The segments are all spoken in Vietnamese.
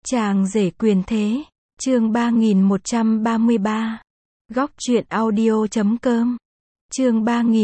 Chàng rể quyền thế, chương 3133. Góc truyện audio.com. Chương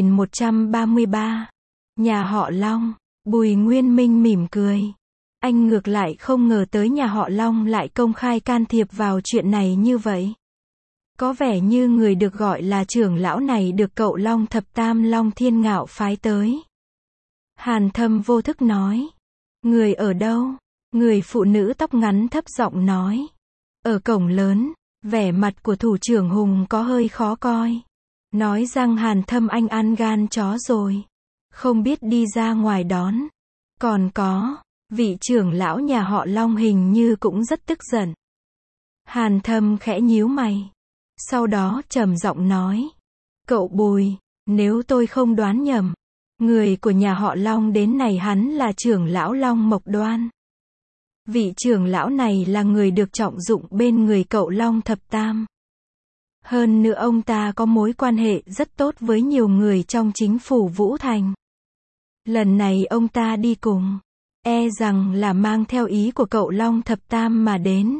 3133. Nhà họ Long. Bùi Nguyên Minh mỉm cười. Anh ngược lại không ngờ tới nhà họ Long lại công khai can thiệp vào chuyện này như vậy. Có vẻ như người được gọi là trưởng lão này được cậu Long Thập Tam Long Thiên Ngạo phái tới. Hàn Thâm vô thức nói. Người ở đâu? Người phụ nữ tóc ngắn thấp giọng nói. Ở cổng lớn, vẻ mặt của thủ trưởng Hùng có hơi khó coi. Nói rằng Hàn Thâm anh ăn gan chó rồi. Không biết đi ra ngoài đón. Còn có, vị trưởng lão nhà họ Long hình như cũng rất tức giận. Hàn Thâm khẽ nhíu mày. Sau đó trầm giọng nói. Cậu Bùi, nếu tôi không đoán nhầm, người của nhà họ Long đến này hắn là trưởng lão Long Mộc Đoan. Vị trưởng lão này là người được trọng dụng bên người cậu Long Thập Tam. Hơn nữa ông ta có mối quan hệ rất tốt với nhiều người trong chính phủ Vũ Thành. Lần này ông ta đi cùng, e rằng là mang theo ý của cậu Long Thập Tam mà đến.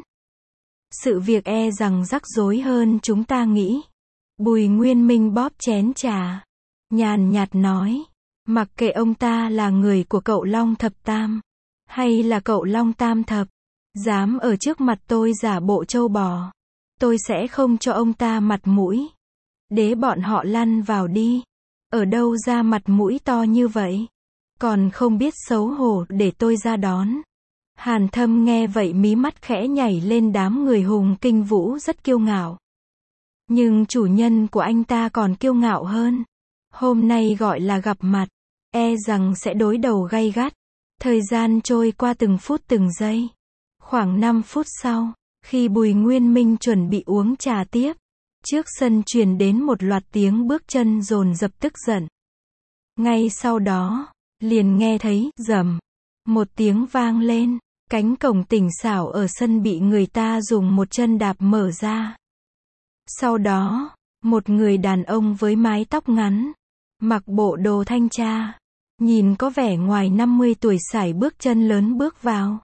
Sự việc e rằng rắc rối hơn chúng ta nghĩ. Bùi Nguyên Minh bóp chén trà, nhàn nhạt nói, mặc kệ ông ta là người của cậu Long Thập Tam, hay là cậu Long Tam Thập, dám ở trước mặt tôi giả bộ trâu bò, tôi sẽ không cho ông ta mặt mũi. Để bọn họ lăn vào đi. Ở đâu ra mặt mũi to như vậy? Còn không biết xấu hổ để tôi ra đón. Hàn Thâm nghe vậy mí mắt khẽ nhảy lên, đám người Hùng Kinh Vũ rất kiêu ngạo. Nhưng chủ nhân của anh ta còn kiêu ngạo hơn. Hôm nay gọi là gặp mặt, e rằng sẽ đối đầu gay gắt. Thời gian trôi qua từng phút từng giây. Khoảng 5 phút sau, khi Bùi Nguyên Minh chuẩn bị uống trà tiếp, trước sân truyền đến một loạt tiếng bước chân dồn dập tức giận. Ngay sau đó, liền nghe thấy rầm một tiếng vang lên, cánh cổng tinh xảo ở sân bị người ta dùng một chân đạp mở ra. Sau đó, một người đàn ông với mái tóc ngắn, mặc bộ đồ thanh tra, nhìn có vẻ ngoài 50 tuổi sải bước chân lớn bước vào.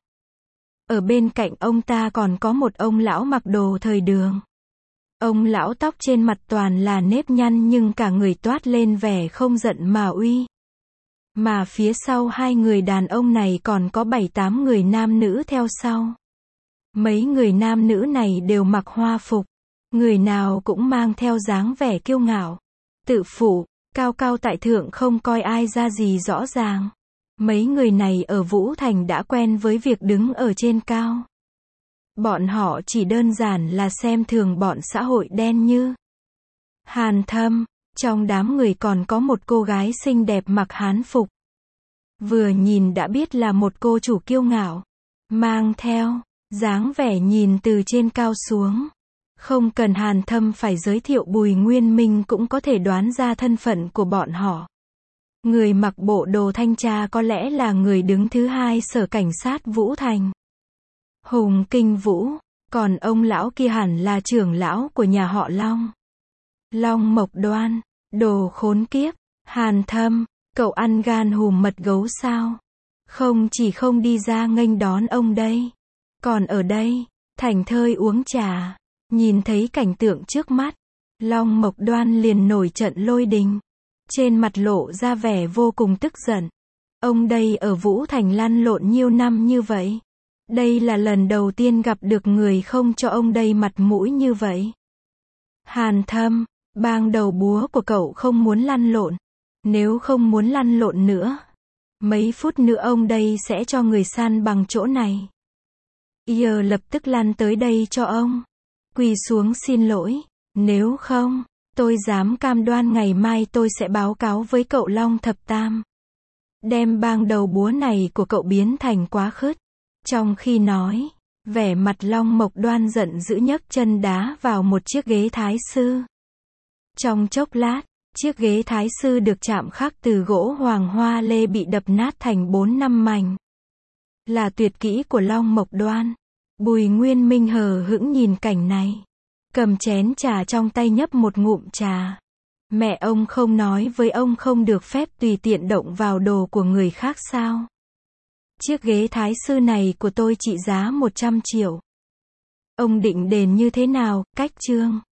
Ở bên cạnh ông ta còn có một ông lão mặc đồ thời Đường. Ông lão tóc trên mặt toàn là nếp nhăn nhưng cả người toát lên vẻ không giận mà uy. Mà phía sau hai người đàn ông này còn có 7-8 người nam nữ theo sau. Mấy người nam nữ này đều mặc hoa phục. Người nào cũng mang theo dáng vẻ kiêu ngạo, tự phụ, cao cao tại thượng, không coi ai ra gì rõ ràng. Mấy người này ở Vũ Thành đã quen với việc đứng ở trên cao. Bọn họ chỉ đơn giản là xem thường bọn xã hội đen như Hàn Thâm. Trong đám người còn có một cô gái xinh đẹp mặc hán phục. Vừa nhìn đã biết là một cô chủ kiêu ngạo, mang theo dáng vẻ nhìn từ trên cao xuống. Không cần Hàn Thâm phải giới thiệu, Bùi Nguyên Minh cũng có thể đoán ra thân phận của bọn họ. Người mặc bộ đồ thanh tra có lẽ là người đứng thứ hai sở cảnh sát Vũ Thành, Hùng Kinh Vũ. Còn ông lão kia hẳn là trưởng lão của nhà họ Long, Long Mộc Đoan. Đồ khốn kiếp, Hàn Thâm, cậu ăn gan hùm mật gấu sao? Không chỉ không đi ra nghênh đón ông đây, còn ở đây, thảnh thơi uống trà. Nhìn thấy cảnh tượng trước mắt, Long Mộc Đoan liền nổi trận lôi đình. Trên mặt lộ ra vẻ vô cùng tức giận. Ông đây ở Vũ Thành lăn lộn nhiều năm như vậy. Đây là lần đầu tiên gặp được người không cho ông đây mặt mũi như vậy. Hàn Thâm, bang đầu búa của cậu không muốn lăn lộn. Nếu không muốn lăn lộn nữa, mấy phút nữa ông đây sẽ cho người san bằng chỗ này. Giờ lập tức lăn tới đây cho ông. Quỳ xuống xin lỗi. Nếu không, tôi dám cam đoan ngày mai tôi sẽ báo cáo với cậu Long Thập Tam. Đem bang đầu búa này của cậu biến thành quá khứ. Trong khi nói, vẻ mặt Long Mộc Đoan giận dữ nhấc chân đá vào một chiếc ghế thái sư. Trong chốc lát, chiếc ghế thái sư được chạm khắc từ gỗ hoàng hoa lê bị đập nát thành 4-5 mảnh. Là tuyệt kỹ của Long Mộc Đoan. Bùi Nguyên Minh hờ hững nhìn cảnh này, cầm chén trà trong tay nhấp một ngụm trà. Mẹ ông không nói với ông không được phép tùy tiện động vào đồ của người khác sao? Chiếc ghế thái sư này của tôi trị giá 100 triệu. Ông định đền như thế nào, cách chương?